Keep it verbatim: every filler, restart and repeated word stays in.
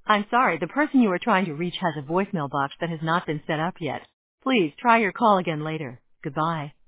I'm sorry, the person you are trying to reach has a voicemail box that has not been set up yet. Please try your call again later. Goodbye.